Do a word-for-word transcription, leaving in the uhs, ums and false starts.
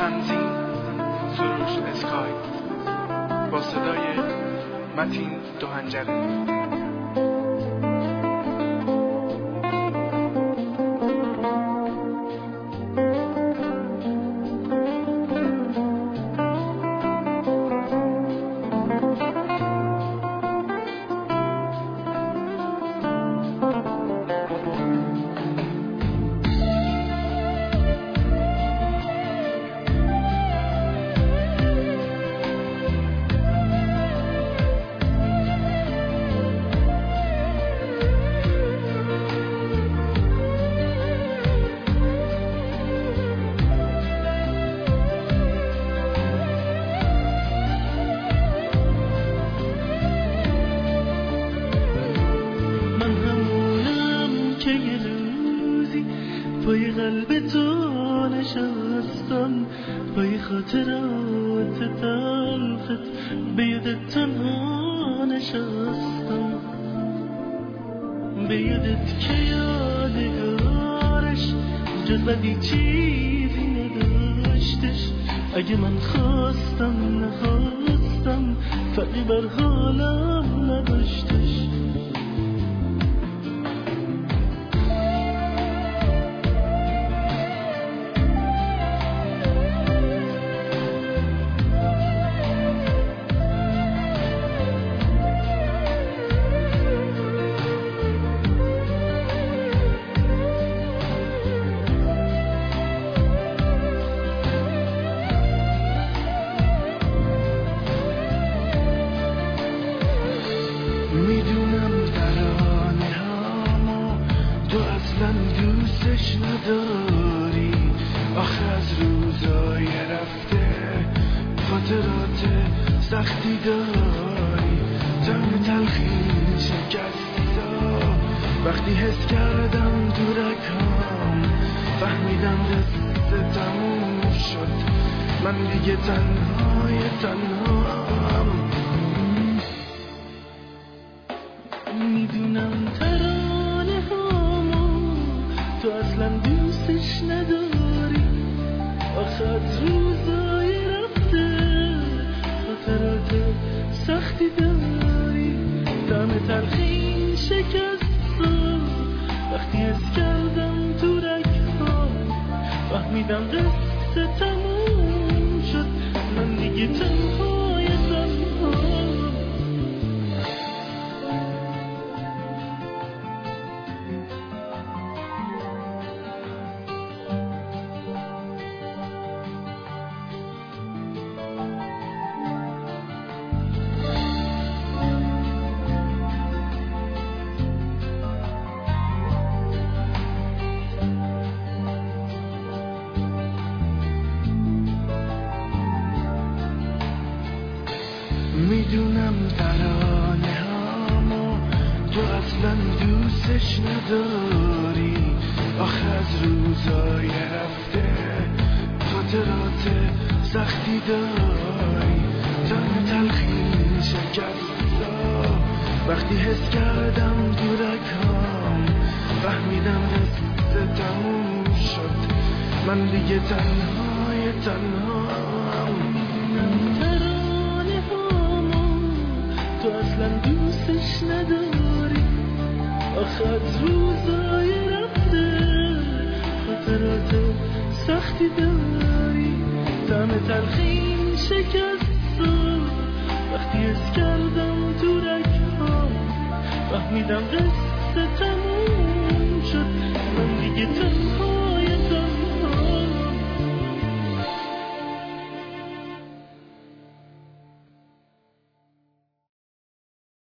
تنظیم سروش اسکای با صدای متین دهنجره. پای قلب تو نشستم، پای خاطرات تلخت به یادت تنها نشستم، به یادت که یادگارش جز بدی چیزی نداشتش. اگه من خواستم نخواستم فرقی بر حالم نداشتش. میدونم ترانه هامو تو اصلا دوستش نداری، آخه از روزای رفته خاطرات سختی داری. طعم تلخی شکستا وقتی حس کردم دورکام، فهمیدم قصه تموم شد، من دیگه تنهای تنهام. میدونم ترانه هامو تو اصلا دوستش نداری، آخه از روزای رفته خاطرات سختی داری. طعم تلخی شکستا وقتی حس کردم تو رگ‌هام، فهمیدم قصه تموم شد، من دیگه تنهای تنهام. میدونم ترانه هامو تو اصلا دوستش نداری، آخه از روزای رفته خاطرات سختی داری. طعم تلخی شکستا وقتی حس کردم دورکام، فهمیدم قصه تموم شد، من دیگه تنهای تنهام. تو اصلا دوستش نداری، آخه از روزای رفته خاطرات سختی داری. طعم تلخی شکست